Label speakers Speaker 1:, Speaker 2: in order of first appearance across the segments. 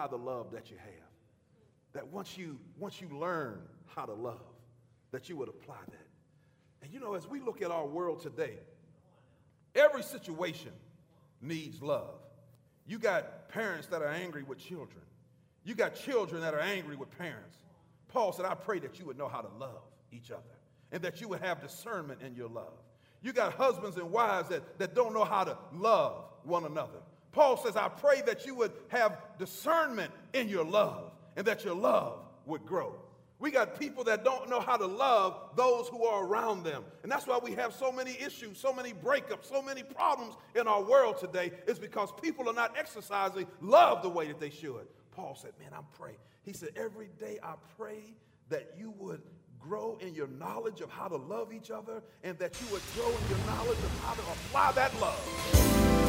Speaker 1: the love that you have. That once you learn how to love, that you would apply that. And you know, as we look at our world today, every situation needs love. You got parents that are angry with children. You got children that are angry with parents. Paul said, I pray that you would know how to love each other and that you would have discernment in your love. You got husbands and wives that don't know how to love one another. Paul says, I pray that you would have discernment in your love and that your love would grow. We got people that don't know how to love those who are around them. And that's why we have so many issues, so many breakups, so many problems in our world today. It's because people are not exercising love the way that they should. Paul said, man, I'm praying. He said, every day I pray that you would grow in your knowledge of how to love each other and that you would grow in your knowledge of how to apply that love.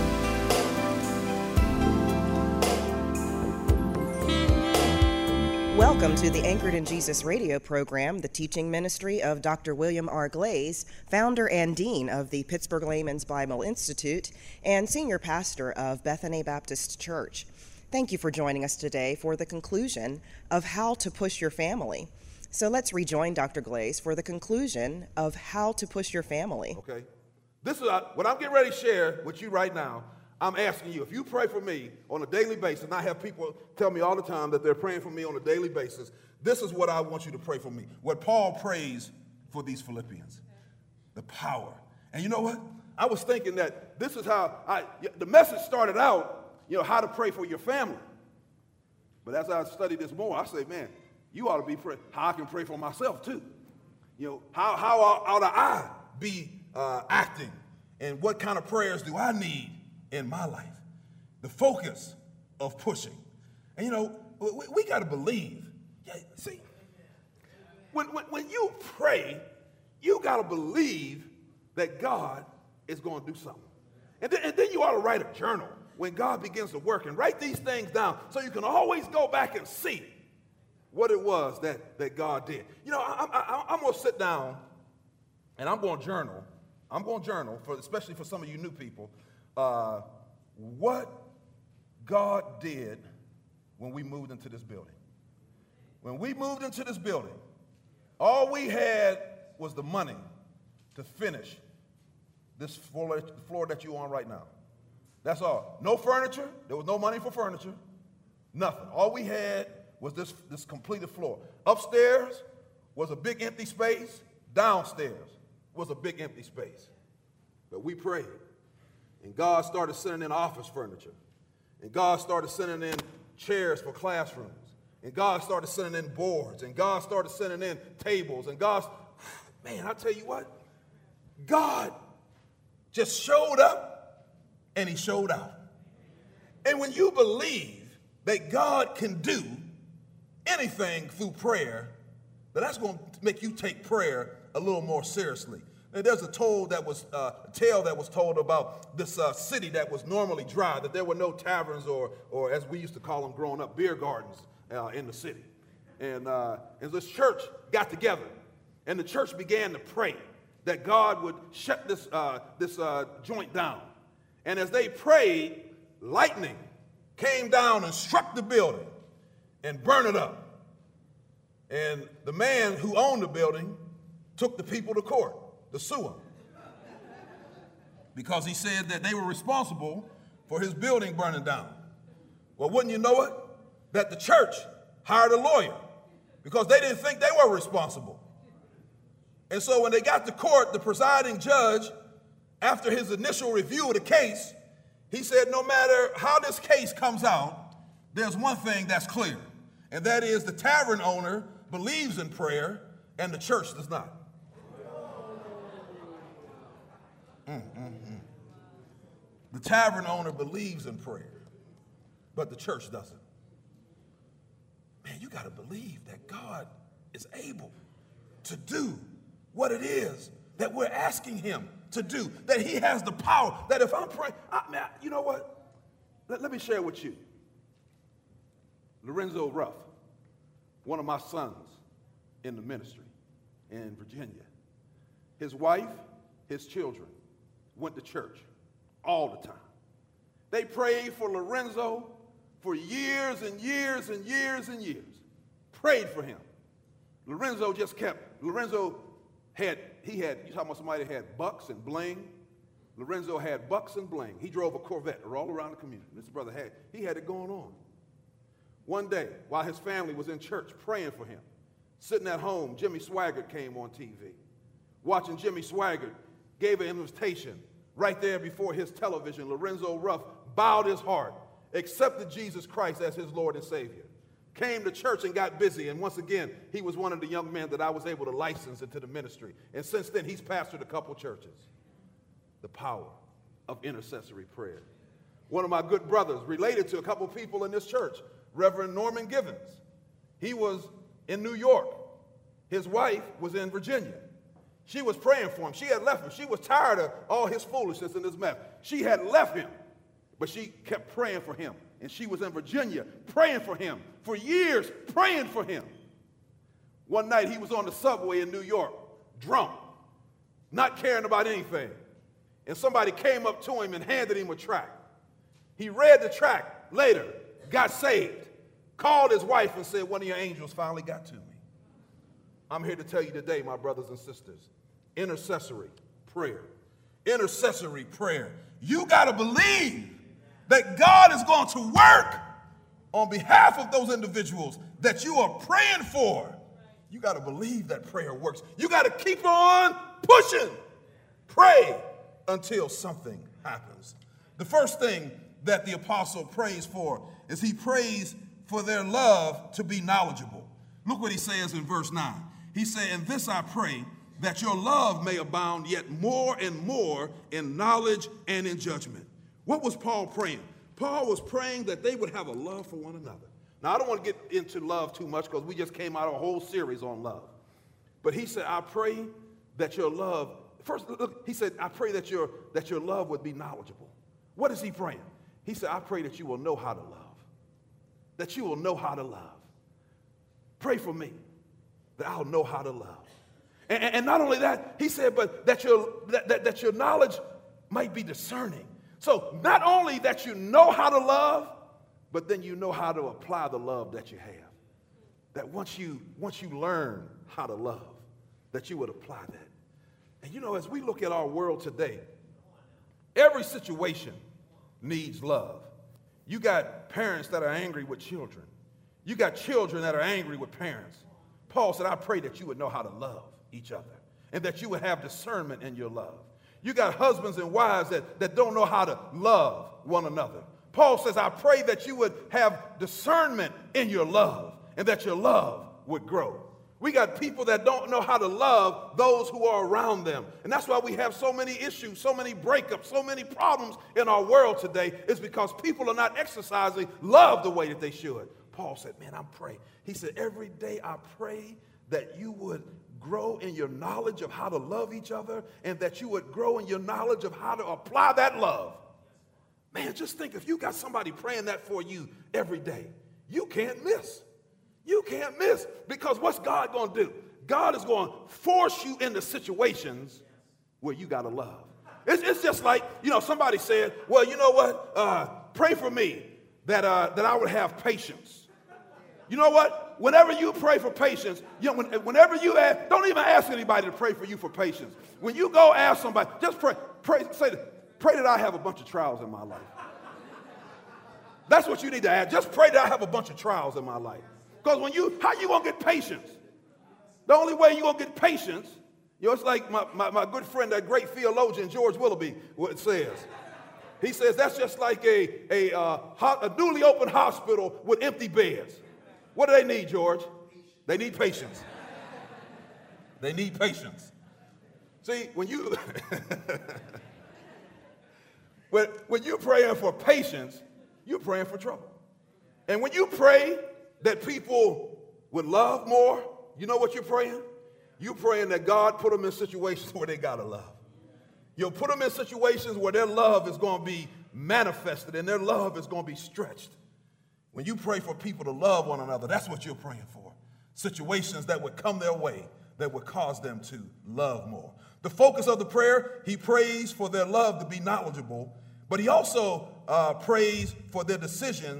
Speaker 2: Welcome to the Anchored in Jesus radio program, the teaching ministry of Dr. William R. Glaze, founder and dean of the Pittsburgh Layman's Bible Institute and senior pastor of Bethany Baptist Church. Thank you for joining us today for the conclusion of How to Push Your Family. So let's rejoin Dr. Glaze for the conclusion of How to Push Your Family.
Speaker 1: Okay. This is what I'm getting ready to share with you right now. I'm asking you, if you pray for me on a daily basis, and I have people tell me all the time that they're praying for me on a daily basis, this is what I want you to pray for me. What Paul prays for these Philippians, the power. And you know what? I was thinking that this is how the message started out, how to pray for your family. But as I studied this more, I say, man, you ought to be praying how I can pray for myself too. How ought I be acting? And what kind of prayers do I need in my life? The focus of pushing. And we got to believe. Yeah, see, when you pray, you got to believe that God is going to do something. And then you ought to write a journal when God begins to work and write these things down so you can always go back and see what it was that God did. I'm going to sit down and I'm going to journal. I'm going to journal, especially for some of you new people, what God did when we moved into this building. When we moved into this building, all we had was the money to finish this floor that you're on right now. That's all. No furniture. There was no money for furniture. Nothing. All we had was this completed floor. Upstairs was a big empty space. Downstairs was a big empty space. But we prayed. And God started sending in office furniture. And God started sending in chairs for classrooms. And God started sending in boards. And God started sending in tables. And man, I tell you what, God just showed up and he showed out. And when you believe that God can do anything through prayer, that's going to make you take prayer a little more seriously. And there's a tale that was told about this city that was normally dry, that there were no taverns or as we used to call them growing up, beer gardens in the city. And this church got together, and the church began to pray that God would shut this joint down. And as they prayed, lightning came down and struck the building and burned it up. And the man who owned the building took the people to court to sue him because he said that they were responsible for his building burning down. Well, wouldn't you know it, that the church hired a lawyer because they didn't think they were responsible. And so when they got to court, the presiding judge, after his initial review of the case, he said, no matter how this case comes out, there's one thing that's clear, and that is the tavern owner believes in prayer and the church does not. The tavern owner believes in prayer, but the church doesn't. Man, you got to believe that God is able to do what it is that we're asking him to do, that he has the power, that if I'm praying, you know what? Let me share with you. Lorenzo Ruff, one of my sons in the ministry in Virginia, his wife, his children went to church all the time. They prayed for Lorenzo for years and years and years and years. Prayed for him. Lorenzo you talking about somebody that had bucks and bling? Lorenzo had bucks and bling. He drove a Corvette all around the community. This brother had it going on. One day, while his family was in church praying for him, sitting at home, Jimmy Swaggart came on TV. Watching Jimmy Swaggart gave an invitation right there before his television. Lorenzo Ruff bowed his heart, accepted Jesus Christ as his Lord and Savior, came to church and got busy. And once again, he was one of the young men that I was able to license into the ministry. And since then, he's pastored a couple churches. The power of intercessory prayer. One of my good brothers related to a couple people in this church, Reverend Norman Givens. He was in New York. His wife was in Virginia. She was praying for him. She had left him. She was tired of all his foolishness and his mess. She had left him, but she kept praying for him. And she was in Virginia praying for him for years, praying for him. One night he was on the subway in New York, drunk, not caring about anything. And somebody came up to him and handed him a tract. He read the tract later, got saved, called his wife and said, one of your angels finally got to me. I'm here to tell you today, my brothers and sisters, intercessory prayer. Intercessory prayer. You got to believe that God is going to work on behalf of those individuals that you are praying for. You got to believe that prayer works. You got to keep on pushing. Pray until something happens. The first thing that the apostle prays for is he prays for their love to be knowledgeable. Look what he says in verse 9. He said, "And this I pray, that your love may abound yet more and more in knowledge and in judgment." What was Paul praying? Paul was praying that they would have a love for one another. Now, I don't want to get into love too much because we just came out of a whole series on love. But he said, I pray that your love, first, look, he said, I pray that your love would be knowledgeable. What is he praying? He said, I pray that you will know how to love. That you will know how to love. Pray for me that I'll know how to love. And not only that, he said, but that your knowledge might be discerning. So not only that you know how to love, but then you know how to apply the love that you have. That once you learn how to love, that you would apply that. And you know, as we look at our world today, every situation needs love. You got parents that are angry with children. You got children that are angry with parents. Paul said, I pray that you would know how to love each other and that you would have discernment in your love. You got husbands and wives that don't know how to love one another. Paul says, I pray that you would have discernment in your love and that your love would grow. We got people that don't know how to love those who are around them. And that's why we have so many issues, so many breakups, so many problems in our world today, is because people are not exercising love the way that they should. Paul said, man, I'm praying. He said, every day I pray that you would grow in your knowledge of how to love each other and that you would grow in your knowledge of how to apply that love. Man, just think if you got somebody praying that for you every day, you can't miss. You can't miss, because what's God going to do? God is going to force you into situations where you got to love. It's just like, somebody said, well, you know what? Pray for me that I would have patience. You know what? Whenever you pray for patience, whenever you ask, don't even ask anybody to pray for you for patience. When you go ask somebody, just pray that I have a bunch of trials in my life. That's what you need to ask. Just pray that I have a bunch of trials in my life. Because how you going to get patience? The only way you're going to get patience, it's like my good friend, that great theologian, George Willoughby, what says. He says that's just like a newly opened hospital with empty beds. What do they need, George? They need patience. They need patience. See, when you're praying for patience, you're praying for trouble. And when you pray that people would love more, you know what you're praying? You're praying that God put them in situations where they got to love. You'll put them in situations where their love is going to be manifested and their love is going to be stretched. When you pray for people to love one another, that's what you're praying for. Situations that would come their way that would cause them to love more. The focus of the prayer, he prays for their love to be knowledgeable, but he also prays for their decisions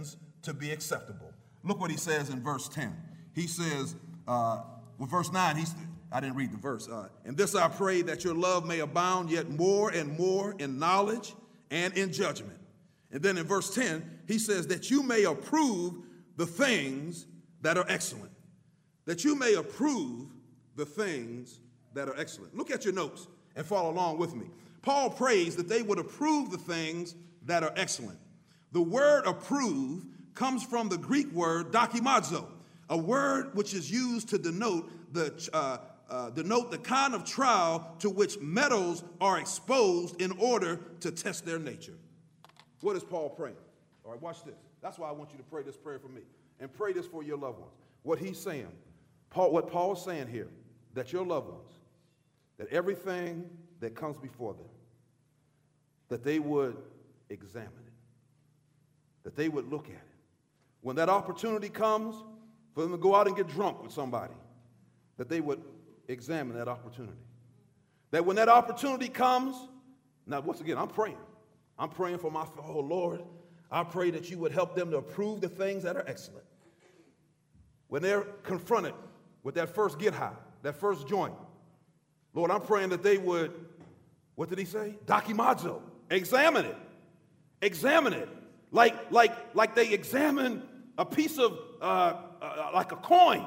Speaker 1: to be acceptable. Look what he says in verse 10. He says, verse 9, I didn't read the verse. "In this I pray, that your love may abound yet more and more in knowledge and in judgment." And then in verse 10, he says, "that you may approve the things that are excellent." That you may approve the things that are excellent. Look at your notes and follow along with me. Paul prays that they would approve the things that are excellent. The word approve comes from the Greek word dokimazo, a word which is used to denote the kind of trial to which metals are exposed in order to test their nature. What is Paul praying? All right, watch this. That's why I want you to pray this prayer for me and pray this for your loved ones. What he's saying, what Paul is saying here, that your loved ones, that everything that comes before them, that they would examine it, that they would look at it. When that opportunity comes for them to go out and get drunk with somebody, that they would examine that opportunity. That when that opportunity comes, now once again, I'm praying for my, oh Lord, I pray that you would help them to approve the things that are excellent. When they're confronted with that first get high, that first joint, Lord, I'm praying that they would, what did he say? Dokimazo, examine it. Examine it. Like they examine a piece of, like a coin.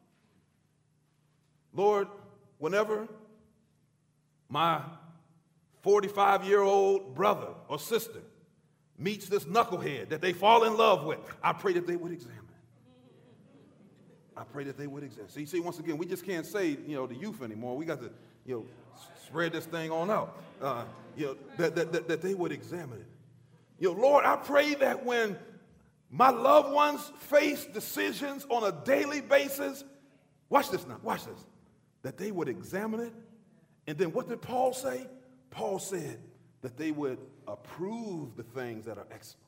Speaker 1: Lord, whenever my 45-year-old brother or sister meets this knucklehead that they fall in love with, I pray that they would examine it. I pray that they would examine. See, once again, we just can't say, the youth anymore. We got to, spread this thing on out. That they would examine it. Lord, I pray that when my loved ones face decisions on a daily basis, watch this now, watch this, that they would examine it. And then what did Paul say? Paul said that they would approve the things that are excellent.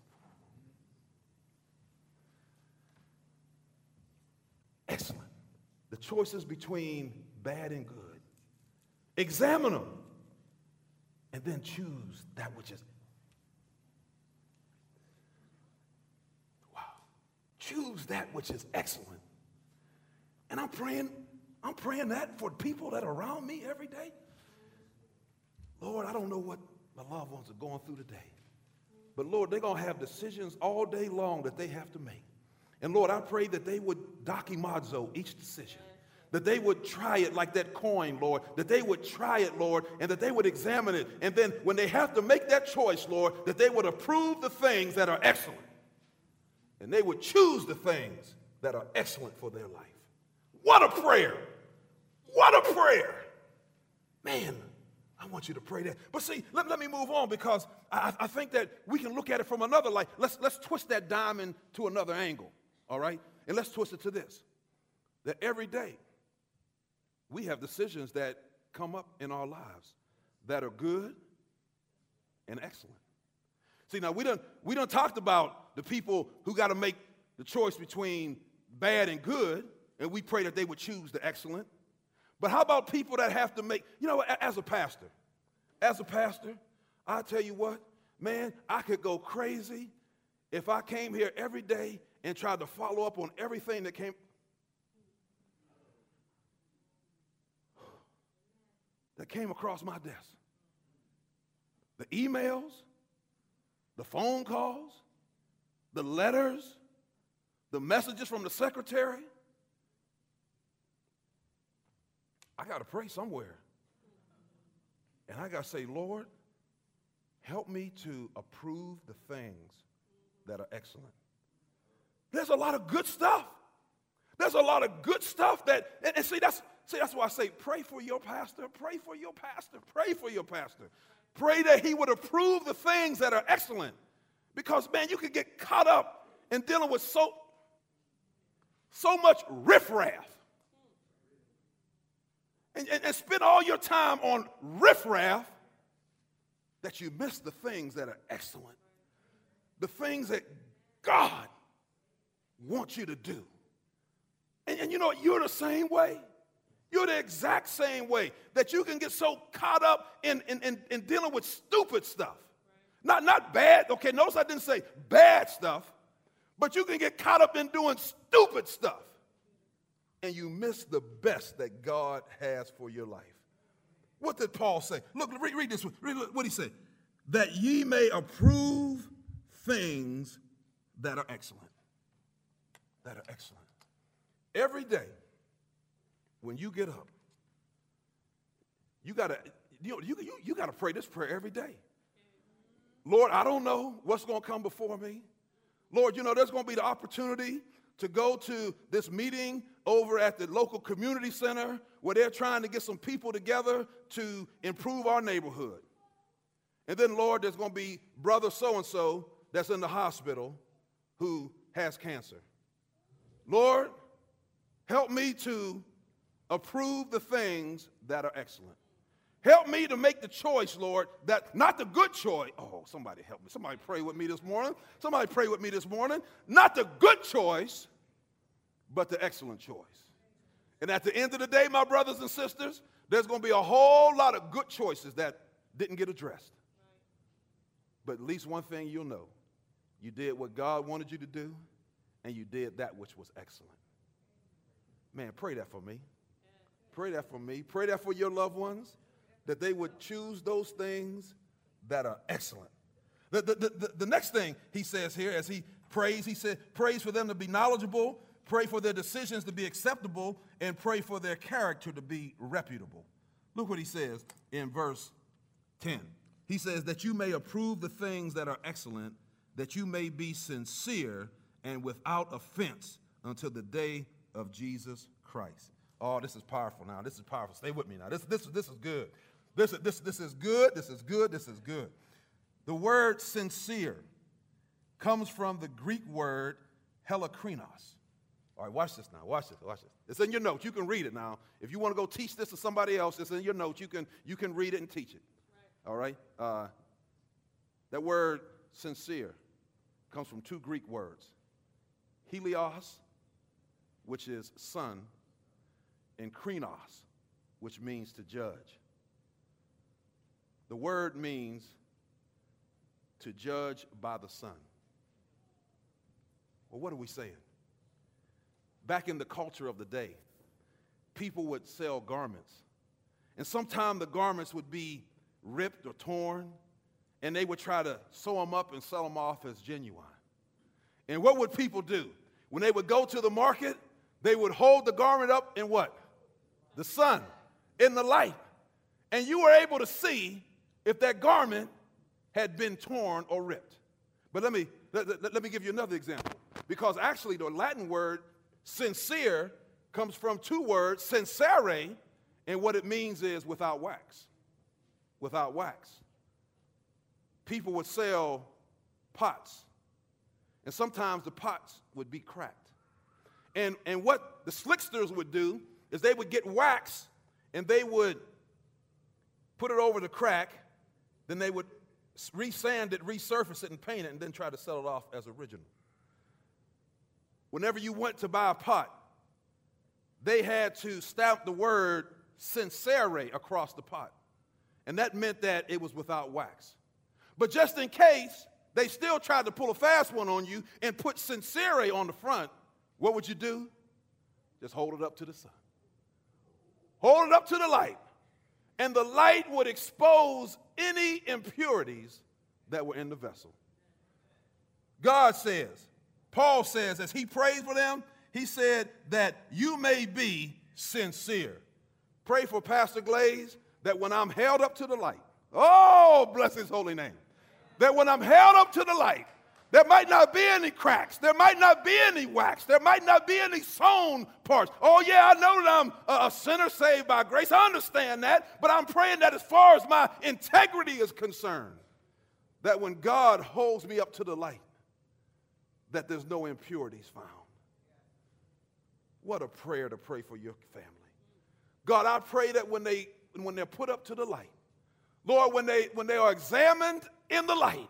Speaker 1: Excellent. The choices between bad and good. Examine them. And then choose that which is. Wow. Choose that which is excellent. And I'm praying that for people that are around me every day. Lord, I don't know what my loved ones are going through today. But Lord, they're going to have decisions all day long that they have to make. And Lord, I pray that they would dokimazo each decision. That they would try it like that coin, Lord. That they would try it, Lord, and that they would examine it. And then when they have to make that choice, Lord, that they would approve the things that are excellent. And they would choose the things that are excellent for their life. What a prayer. What a prayer. Man, I want you to pray that. But see, let me move on, because I think that we can look at it from another light. Let's twist that diamond to another angle, all right? And let's twist it to this, that every day we have decisions that come up in our lives that are good and excellent. See, now we done talked about the people who got to make the choice between bad and good, and we pray that they would choose the excellent. But how about people that have to make, as a pastor, I tell you what, man, I could go crazy if I came here every day and tried to follow up on everything that came across my desk. The emails, the phone calls, the letters, the messages from the secretary. I got to pray somewhere. And I got to say, Lord, help me to approve the things that are excellent. There's a lot of good stuff. There's a lot of good stuff and see, that's why I say pray for your pastor, pray for your pastor, pray for your pastor. Pray that he would approve the things that are excellent. Because, man, you could get caught up in dealing with so much riffraff. And spend all your time on riffraff that you miss the things that are excellent. The things that God wants you to do. And you know what? You're the same way. You're the exact same way, that you can get so caught up in dealing with stupid stuff. Not bad. Okay, notice I didn't say bad stuff, But you can get caught up in doing stupid stuff, and you miss the best that God has for your life. What did Paul say? Look, read this one. Read what he said. That ye may approve things that are excellent. That are excellent. Every day, when you get up, you gotta pray this prayer every day. Lord, I don't know what's going to come before me. Lord, there's going to be the opportunity to go to this meeting over at the local community center where they're trying to get some people together to improve our neighborhood. And then, Lord, there's going to be brother so-and-so that's in the hospital who has cancer. Lord, help me to approve the things that are excellent. Help me to make the choice, Lord, that not the good choice. Oh, somebody help me. Somebody pray with me this morning. Somebody pray with me this morning. Not the good choice, but the excellent choice. And at the end of the day, my brothers and sisters, there's going to be a whole lot of good choices that didn't get addressed. But at least one thing you'll know, you did what God wanted you to do, and you did that which was excellent. Man, pray that for me. Pray that for me. Pray that for your loved ones, that they would choose those things that are excellent. The next thing he says here as he prays, he said, prays for them to be knowledgeable, pray for their decisions to be acceptable, and pray for their character to be reputable. Look what he says in verse 10. He says that you may approve the things that are excellent, that you may be sincere and without offense until the day of Jesus Christ. Oh, this is powerful now. This is powerful. Stay with me now. This is good. This is good. This is good. This is good. The word sincere comes from the Greek word helikrinos. All right, watch this now. Watch this. It's in your notes. You can read it now. If you want to go teach this to somebody else, it's in your notes. You can read it and teach it. All right? That word sincere comes from two Greek words. Helios, which is son, and krinos, which means to judge. The word means to judge by the sun. Well, what are we saying? Back in the culture of the day, people would sell garments. And sometimes the garments would be ripped or torn, and they would try to sew them up and sell them off as genuine. And what would people do? When they would go to the market, they would hold the garment up in what? The sun, in the light. And you were able to see if that garment had been torn or ripped. But let me give you another example. Because actually the Latin word sincere comes from two words, sincere, and what it means is without wax. Without wax. People would sell pots, and sometimes the pots would be cracked. And what the slicksters would do is they would get wax, and they would put it over the crack, then they would resand it, resurface it, and paint it, and then try to sell it off as original. Whenever you went to buy a pot, they had to stamp the word sincere across the pot. And that meant that it was without wax. But just in case they still tried to pull a fast one on you and put sincere on the front, what would you do? Just hold it up to the sun. Hold it up to the light. And the light would expose any impurities that were in the vessel. God says, Paul says, as he prays for them, he said that you may be sincere. Pray for Pastor Glaze that when I'm held up to the light, oh, bless his holy name, that when I'm held up to the light, there might not be any cracks. There might not be any wax. There might not be any sewn parts. Oh, yeah, I know that I'm a sinner saved by grace. I understand that. But I'm praying that as far as my integrity is concerned, that when God holds me up to the light, that there's no impurities found. What a prayer to pray for your family. God, I pray that when they're put up to the light, Lord, when they are examined in the light,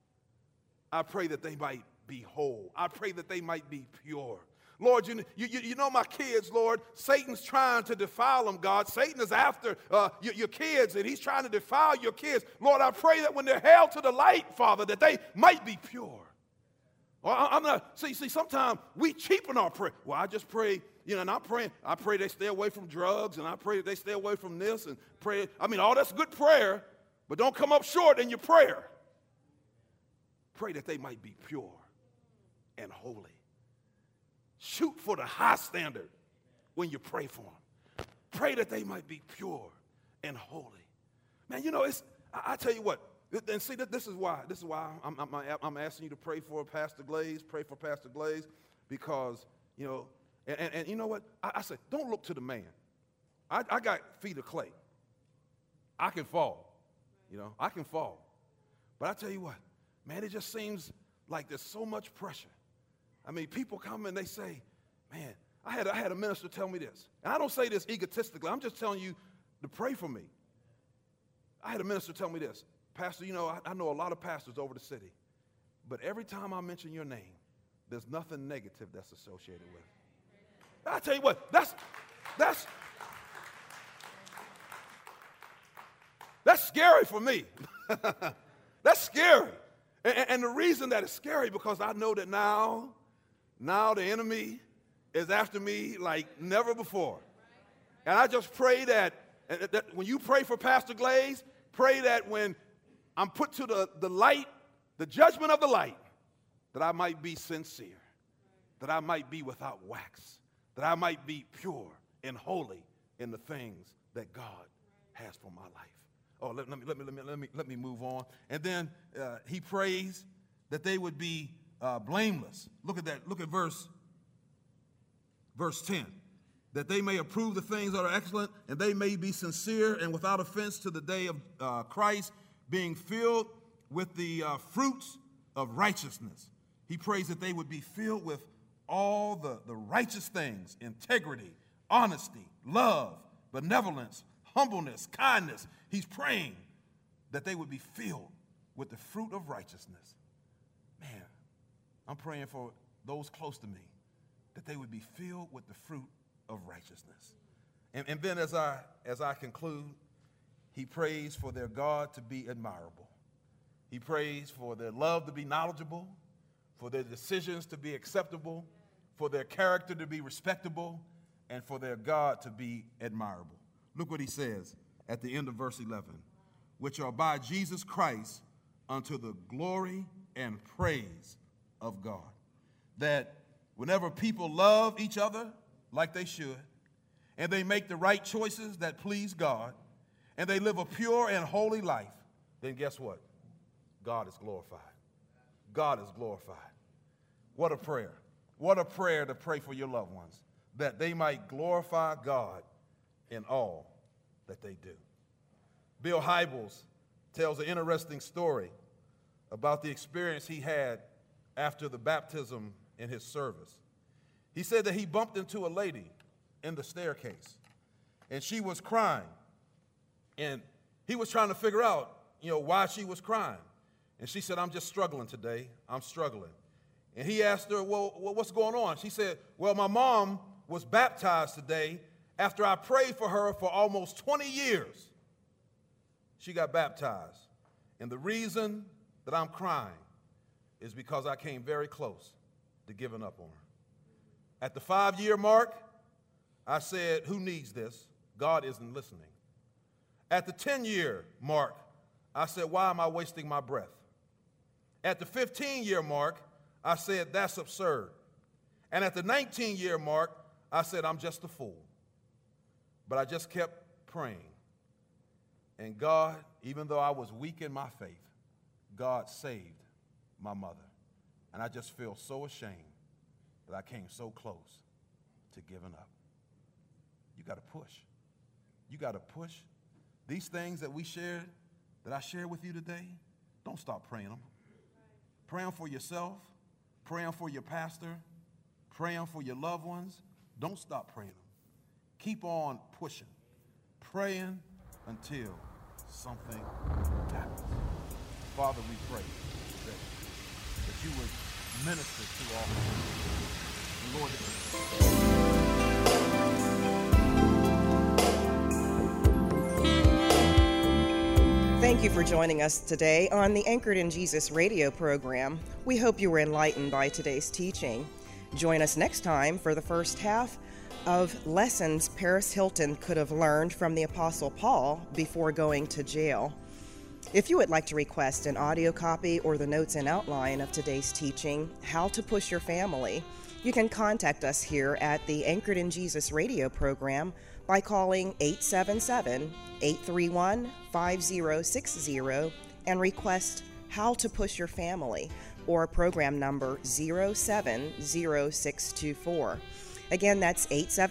Speaker 1: I pray that they might be whole. I pray that they might be pure. Lord, you know my kids, Lord. Satan's trying to defile them, God. Satan is after your kids, and he's trying to defile your kids. Lord, I pray that when they're held to the light, Father, that they might be pure. Or I'm not, see, sometimes we cheapen our prayer. Well, I just pray, and I pray they stay away from drugs, and I pray that they stay away from this, and pray, all that's good prayer, but don't come up short in your prayer. Pray that they might be pure and holy. Shoot for the high standard when you pray for them. Pray that they might be pure and holy. Man, I tell you what, and see, this is why I'm asking you to pray for Pastor Glaze, because, and you know what? I say, don't look to the man. I got feet of clay. I can fall, I can fall. But I tell you what, man, it just seems like there's so much pressure. People come and they say, man, I had a minister tell me this. And I don't say this egotistically. I'm just telling you to pray for me. I had a minister tell me this. Pastor, I know a lot of pastors over the city. But every time I mention your name, there's nothing negative that's associated with it. I tell you what, that's scary for me. That's scary. And the reason that it's scary, because I know that now the enemy is after me like never before. And I just pray that when you pray for Pastor Glaze, pray that when I'm put to the light, the judgment of the light, that I might be sincere, that I might be without wax, that I might be pure and holy in the things that God has for my life. Oh, let me move on. And then he prays that they would be blameless. Look at that. Look at verse 10. That they may approve the things that are excellent, and they may be sincere and without offense to the day of Christ, being filled with the fruits of righteousness. He prays that they would be filled with all the righteous things: integrity, honesty, love, benevolence, humbleness, kindness. He's praying that they would be filled with the fruit of righteousness. Man, I'm praying for those close to me, that they would be filled with the fruit of righteousness. And then as I conclude, he prays for their God to be admirable. He prays for their love to be knowledgeable, for their decisions to be acceptable, for their character to be respectable, and for their God to be admirable. Look what he says at the end of verse 11, which are by Jesus Christ unto the glory and praise of God. That whenever people love each other like they should, and they make the right choices that please God, and they live a pure and holy life, then guess what? God is glorified. God is glorified. What a prayer. What a prayer to pray for your loved ones, that they might glorify God in all that they do. Bill Hybels tells an interesting story about the experience he had after the baptism in his service. He said that he bumped into a lady in the staircase, and she was crying, and he was trying to figure out, why she was crying. And she said, "I'm just struggling today. I'm struggling." And he asked her, "Well, what's going on?" She said, "Well, my mom was baptized today after I prayed for her for almost 20 years. She got baptized. And the reason that I'm crying is because I came very close to giving up on her. At the 5-year mark, I said, 'Who needs this? God isn't listening.' At the 10-year mark, I said, 'Why am I wasting my breath?' At the 15-year mark, I said, 'That's absurd.' And at the 19-year mark, I said, 'I'm just a fool.' But I just kept praying. And God, even though I was weak in my faith, God saved my mother. And I just feel so ashamed that I came so close to giving up." You got to push. You got to push. These things that I shared with you today, don't stop praying them. Pray them for yourself. Pray them for your pastor. Pray them for your loved ones. Don't stop praying them. Keep on pushing, praying until something happens. Father, we pray today that you would minister to all of us. And Lord,
Speaker 2: Thank Thank you for joining us today on the Anchored in Jesus radio program. We hope you were enlightened by today's teaching. Join us next time for the first half of lessons Paris Hilton could have learned from the Apostle Paul before going to jail. If you would like to request an audio copy or the notes and outline of today's teaching, How to Push Your Family, you can contact us here at the Anchored in Jesus radio program by calling 877-831-5060 and request How to Push Your Family or program number 070624. Again, that's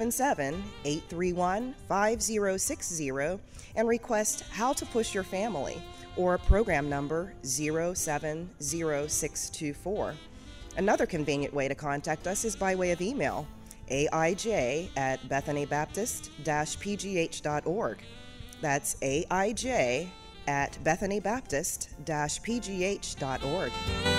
Speaker 2: 877-831-5060 and request How to Push Your Family or program number 070624. Another convenient way to contact us is by way of email, aij@bethanybaptist-pgh.org. That's aij@bethanybaptist-pgh.org.